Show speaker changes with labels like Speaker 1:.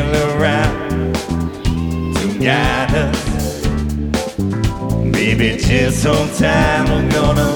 Speaker 1: angel around to guide us. Baby, just hold time, we're gonna